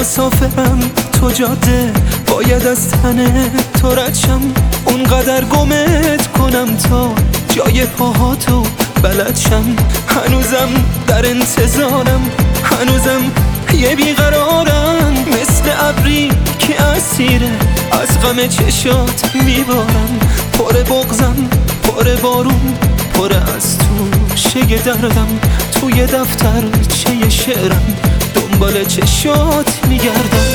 مسافرم تو جاده، باید از تن تو رد شم، اونقدر گمت کنم تا جای پاهاتو بلد شم. هنوزم در انتظارم، هنوزم یه بیقرارم، مثل ابری که اسیره از غم چشات میبارم. پر بغضم، پر بارون، پر از تو شه دردم، توی دفتر چه شعرم دنبال چشات میگردم.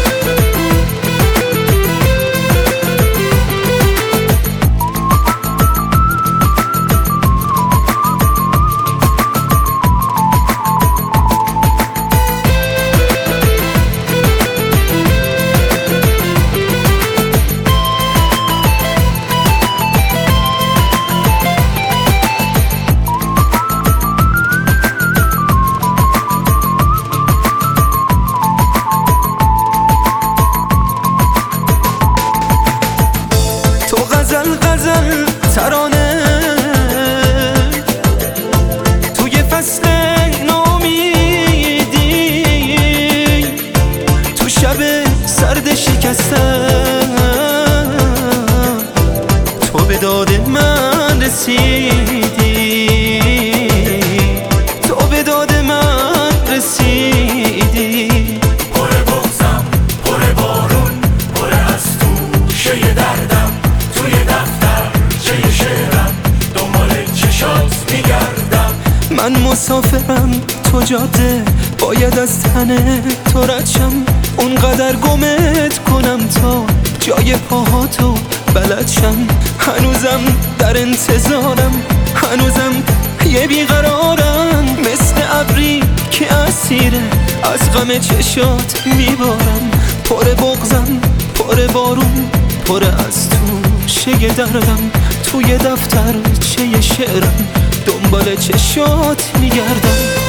غزل غزل ترانه توی فصل نامیدی، تو شب سرد شکستم تو به داد من رسیدی، تو به داد من رسیدی. پر بغضم، پر بارون، پر از تو شه دردم، توی دفتر چه شعرم دنبال چشات میگردم. من مسافرم تو جاده، باید از تن تو رد شم، اونقدر گمت کنم تا جای پاهاتو بلد شم. هنوزم در انتظارم، هنوزم یه بیقرارم، مثل ابری که اسیره از غم چشات میبارم. پر بغضم، پر بارون، پر از تو شه دردم، توی دفتر چه شعرم دنبال چشات میگردم.